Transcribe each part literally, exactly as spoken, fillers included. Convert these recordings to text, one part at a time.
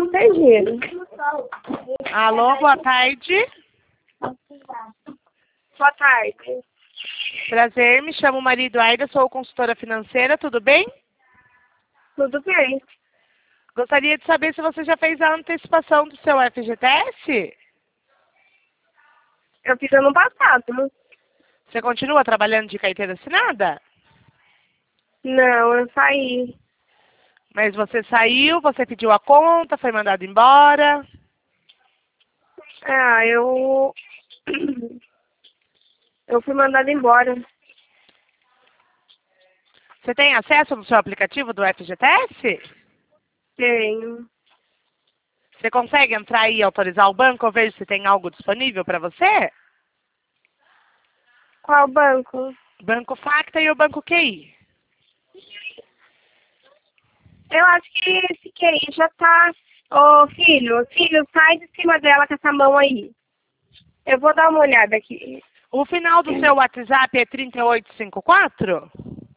não tem dinheiro. Alô, boa tarde. Boa tarde. Prazer, me chamo Maria Eduarda, sou consultora financeira, tudo bem? Tudo bem. Gostaria de saber se você já fez a antecipação do seu F G T S? Eu fiz ano passado. Você continua trabalhando de carteira assinada? Não, eu saí. Mas você saiu, você pediu a conta, foi mandado embora? Ah, eu... Eu fui mandada embora. Você tem acesso no seu aplicativo do F G T S? Tenho. Você consegue entrar aí e autorizar o banco ou ver se tem algo disponível para você? Qual banco? Banco Facta e o Banco Q I. Eu acho que esse Q I já tá... Ô, filho, filho, sai de cima dela com essa mão aí. Eu vou dar uma olhada aqui. O final do seu WhatsApp é trinta e oito cinquenta e quatro?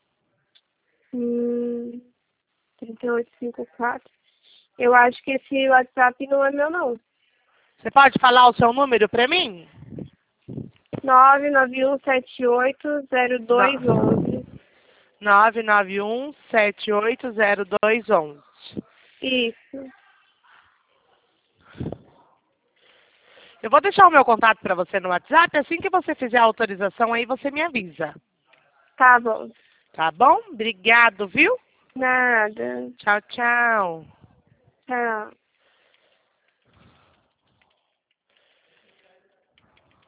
Hum, trinta e oito cinquenta e quatro. Eu acho que esse WhatsApp não é meu, não. Você pode falar o seu número para mim? nove nove um sete oito zero dois um um. nove nove um sete oito zero dois um um. Isso. Eu vou deixar o meu contato para você no WhatsApp. Assim que você fizer a autorização aí, você me avisa. Tá bom. Tá bom? Obrigado, viu? Nada. Tchau, tchau. Tchau.